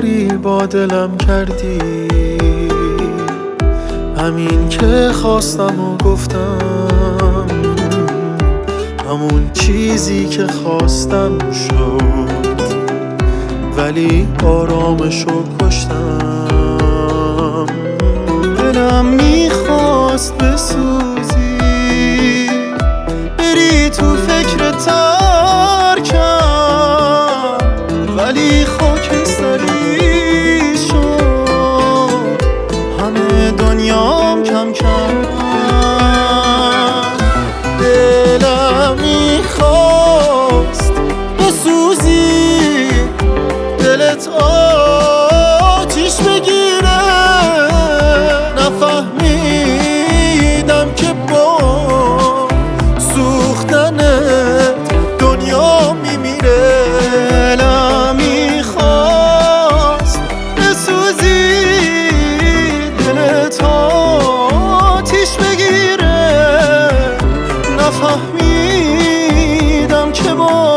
کاری با دلم کردی، همین که خواستم و گفتم، همون چیزی که خواستم شد، ولی آرامشو کشتم. دلم میخواست بسوزی، بری تو فکر ترکم، ولی خاکستری شد همه دنیام کم کم. دلم میخواست بسوزی، دلت آتیش بگیره، نفهمیدم که با سوختنت دنیا میمیره. دلم میخواست بسوزی، دلت آتیش بگیره، نفهمیدم که با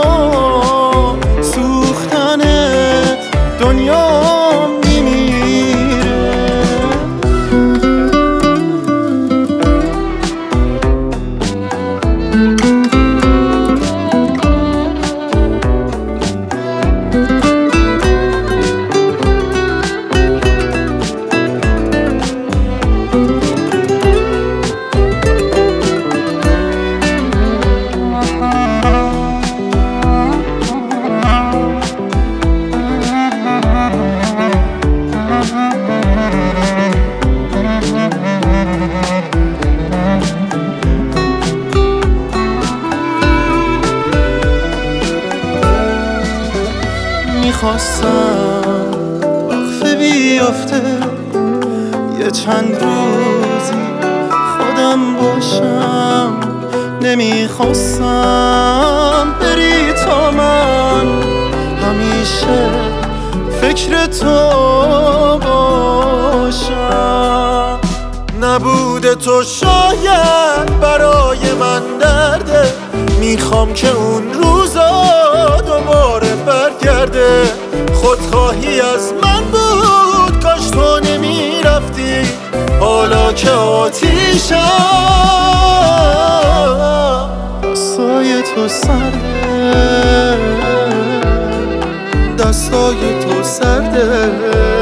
سوختنت دنیا میمیره. میخواستم وقفه بیافته، یه چند روزی خودم باشم. نمیخواستم بری تا من همیشه فکر تو باشم. نبوده تو شاید برای من درده، میخوام که اون روزا دوباره برگرده. خودخواهی از من بود، کاش تو نمیرفتی، حالا که آتیشم دستای تو سرده، دستای تو سرده.